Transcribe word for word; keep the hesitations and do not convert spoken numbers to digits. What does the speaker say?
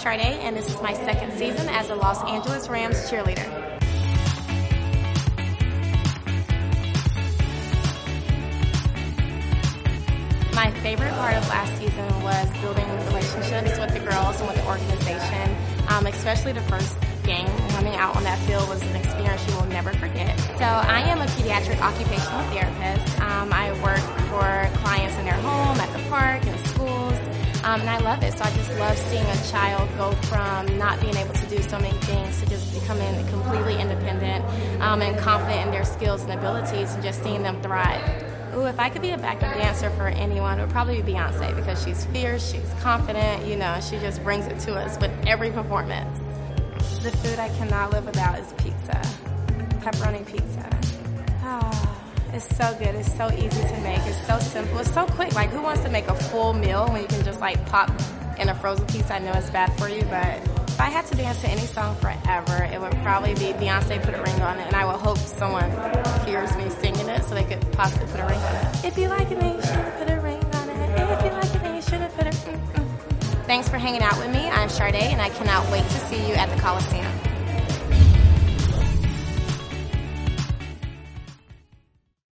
Sade, and this is my second season as a Los Angeles Rams cheerleader. My favorite part of last season was building relationships with the girls and with the organization, um, especially the first game running out on that field was an experience you will never forget. So I am a pediatric occupational therapist. Um, I work for clients in their home, at the park, in schools, um, and I love it. So I just love seeing a child go from not being able to do so many things to just becoming completely independent um, and confident in their skills and abilities and just seeing them thrive. Ooh, if I could be a backup dancer for anyone, it would probably be Beyonce because she's fierce, she's confident, you know, she just brings it to us with every performance. The food I cannot live without is pizza, pepperoni pizza. Ah, it's so good, it's so easy to make, it's so simple, it's so quick. Like, who wants to make a full meal when you can just like pop in a frozen pizza? I know it's bad for you, but if I had to dance to any song forever, it would probably be Beyonce, Put a Ring on It, and I would hope someone hears me singing it so they could possibly put a ring on it. If you like it, then you should put a ring on it. If you like it, then you should have put a ring on it. Thanks for hanging out with me. I'm Sade, and I cannot wait to see you at the Coliseum.